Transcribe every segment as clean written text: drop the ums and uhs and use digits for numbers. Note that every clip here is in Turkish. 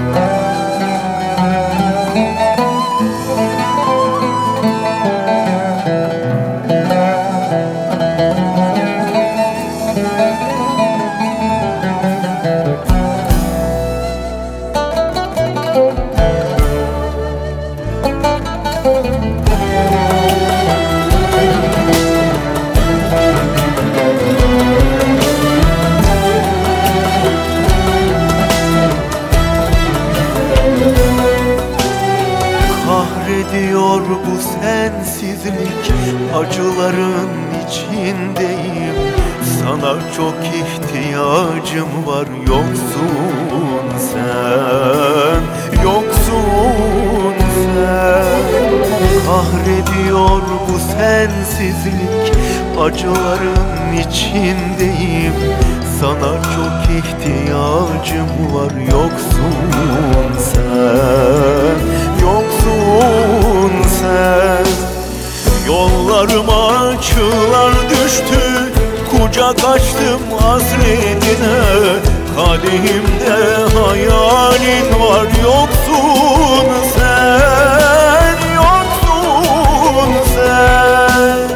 Kahrediyor bu sensizlik, acıların içindeyim. Sana çok ihtiyacım var, yoksun sen, yoksun sen. Kahrediyor bu sensizlik, acıların içindeyim. Sana çok ihtiyacım var, yoksun sen, yoksun sen. Yollarıma çığlar düştü, kucak açtım hasretine. Kadehimde hayalin var, yoksun sen, yoksun sen.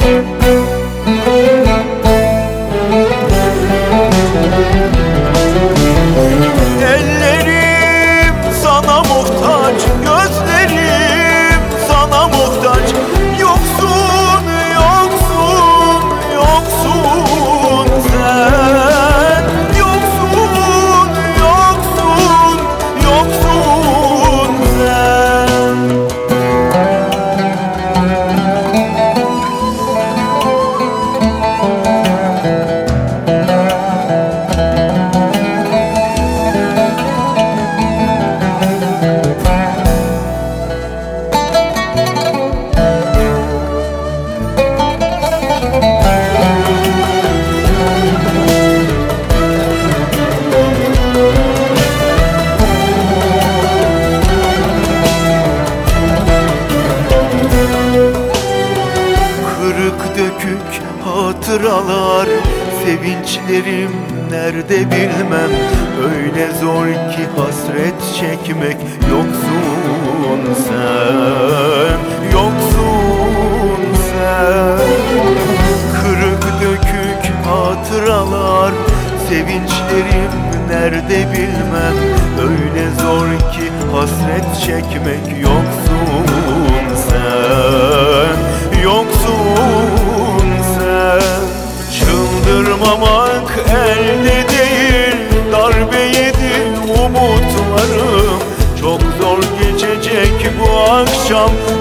Ellerim sana muhtaç, gözlerim sana muhtaç. Yoksun, yoksun, yoksun sen. Yoksun, yoksun, yoksun sen. Dökük hatıralar, sevinçlerim nerede bilmem. Öyle zor ki hasret çekmek, yoksun sen, yoksun sen. Kırık dökük hatıralar, sevinçlerim nerede bilmem. Öyle zor ki hasret çekmek, yoksun sen, yoksun sen. Çıldırmamak elde değil, darbe yedi umutlarım. Çok zor geçecek bu akşam,